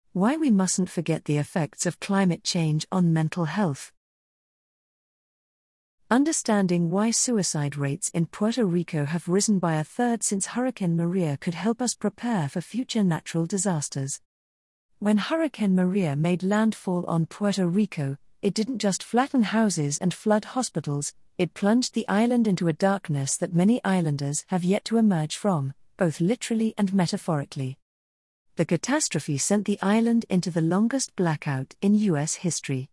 Why we mustn't forget the effects of climate change on mental health. Understanding why suicide rates in Puerto Rico have risen by a third since Hurricane Maria could help us prepare for future natural disasters. When Hurricane Maria made landfall on Puerto Rico, it didn't just flatten houses and flood hospitals, it plunged the island into a darkness that many islanders have yet to emerge from, both literally and metaphorically. The catastrophe sent the island into the longest blackout in U.S. history.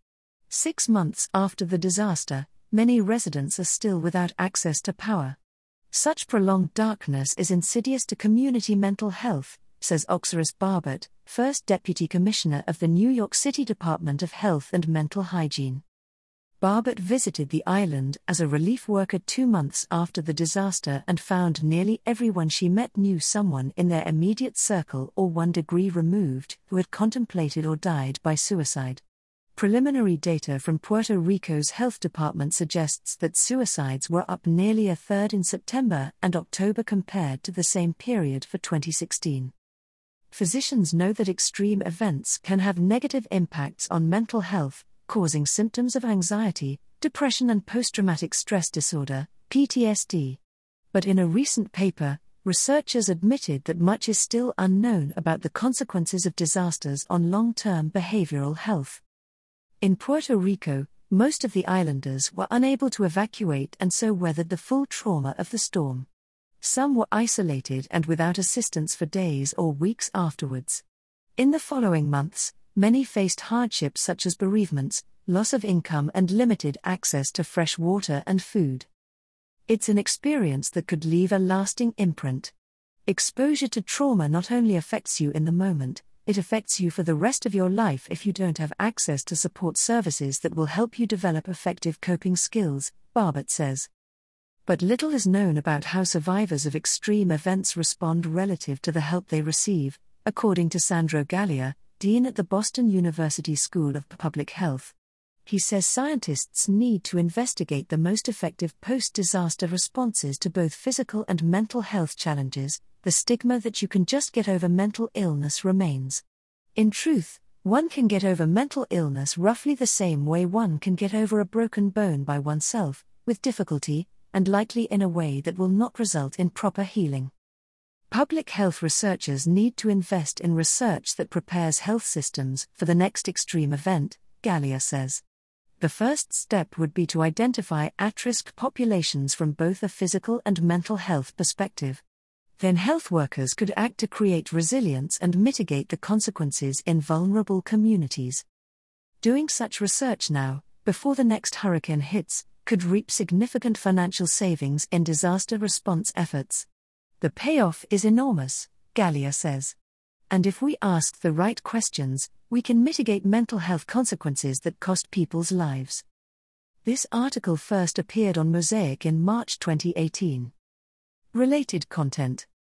6 months after the disaster, many residents are still without access to power. Such prolonged darkness is insidious to community mental health, says Oxyrus Barbot, First Deputy Commissioner of the New York City Department of Health and Mental Hygiene. Barbot visited the island as a relief worker 2 months after the disaster and found nearly everyone she met knew someone in their immediate circle or 1 degree removed who had contemplated or died by suicide. Preliminary data from Puerto Rico's health department suggests that suicides were up nearly a third in September and October compared to the same period for 2016. Physicians know that extreme events can have negative impacts on mental health, causing symptoms of anxiety, depression and post-traumatic stress disorder, PTSD. But in a recent paper, researchers admitted that much is still unknown about the consequences of disasters on long-term behavioral health. In Puerto Rico, most of the islanders were unable to evacuate and so weathered the full trauma of the storm. Some were isolated and without assistance for days or weeks afterwards. In the following months, many faced hardships such as bereavements, loss of income and limited access to fresh water and food. It's an experience that could leave a lasting imprint. Exposure to trauma not only affects you in the moment, it affects you for the rest of your life if you don't have access to support services that will help you develop effective coping skills, Barbot says. But little is known about how survivors of extreme events respond relative to the help they receive, according to Sandro Gallia, Dean at the Boston University School of Public Health. He says scientists need to investigate the most effective post-disaster responses to both physical and mental health challenges. The stigma that you can just get over mental illness remains. In truth, one can get over mental illness roughly the same way one can get over a broken bone by oneself, with difficulty, and likely in a way that will not result in proper healing. Public health researchers need to invest in research that prepares health systems for the next extreme event, Gallia says. The first step would be to identify at-risk populations from both a physical and mental health perspective. Then health workers could act to create resilience and mitigate the consequences in vulnerable communities. Doing such research now, before the next hurricane hits, could reap significant financial savings in disaster response efforts. The payoff is enormous, Gallia says. And if we ask the right questions, we can mitigate mental health consequences that cost people's lives. This article first appeared on Mosaic in March 2018. Related content.